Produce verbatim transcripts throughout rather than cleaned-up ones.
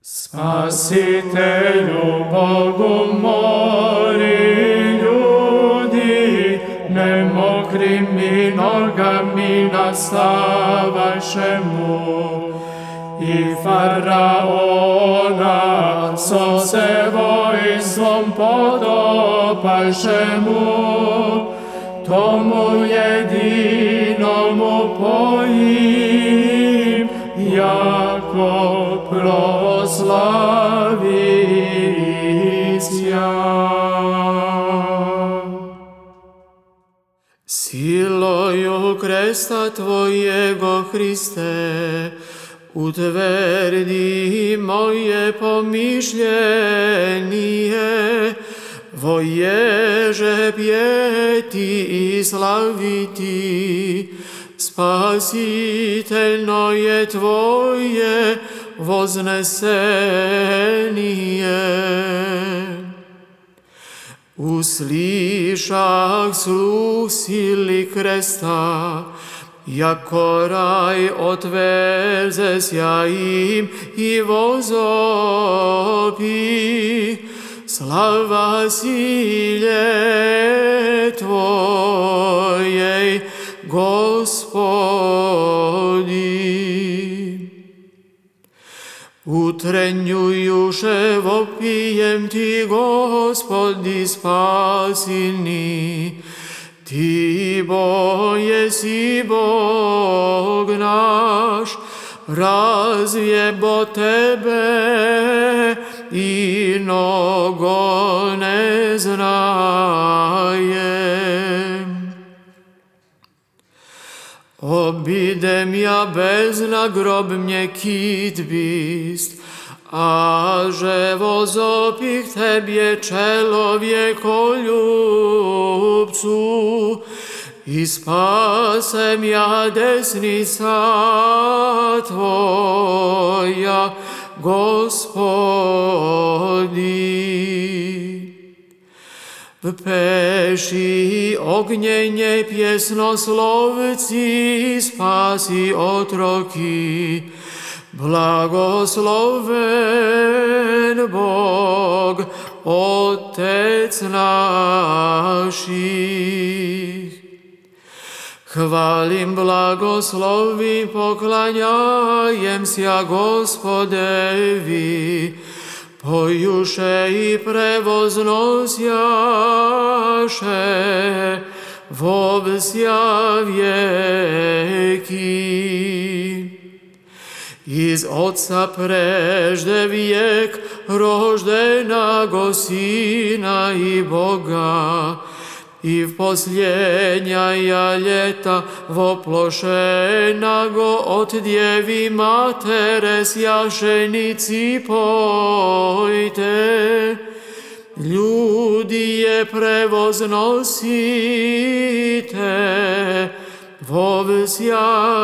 Spasitelju Bogu mori ljudi, ne mokrimi nogami nastavaše mu. I Faraona so se vojstvom podobaše mu, tomu jedinomu pojim, jako proslavitja. Silою kresta Tvojego, Hriste, utvrdi moje pomišljenije, voježeb je ti i slaviti, spasiteljno je Tvoje voznesenije. Uslišah sluh sili kresta, jako raj otverze sja im i vozopi, slava silje Tvojej, Gospodi. Utrenjujuše vopijem Ti, Gospodi spasilni, Ti bo jesi Bog naš, razvjebo Tebe inogo ne znajem. Obidem ja bezna, grob mnje kit bist, a že vozopih Tebje čelovjekoljubcu, i spasem ja desnica Tvoja, Gospodi. Peši ognjenje pjesnoslovci, spasi otroki, blagosloven Bog, Otec naših. Hvalim, blagoslovim, poklanjajem sja Gospodevi, pojuše i prevoznosjaše vovsja vjeki. Iz Otca prežde vijek roždenago Sina i Boga, i v posljednja ja ljeta voplošenago od djevi matere sjašenici pojte. Ljudi je prevoznosite vovsja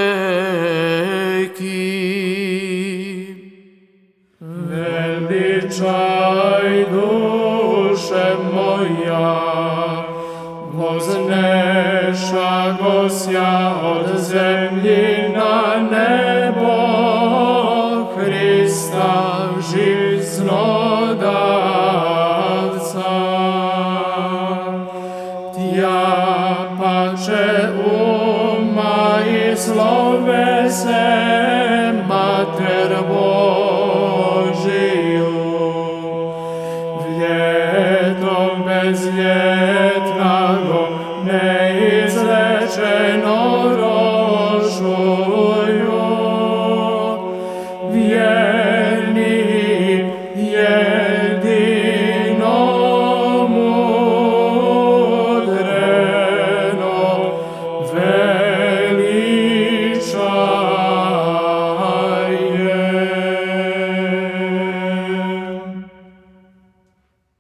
vjeki. Veličaj duše moja, vozneša gosja od zemlji na nebo, Hrista žiznodavca. Tja pače uma i slovese Mater Božiju, vljetom bezljetnago neizrečeno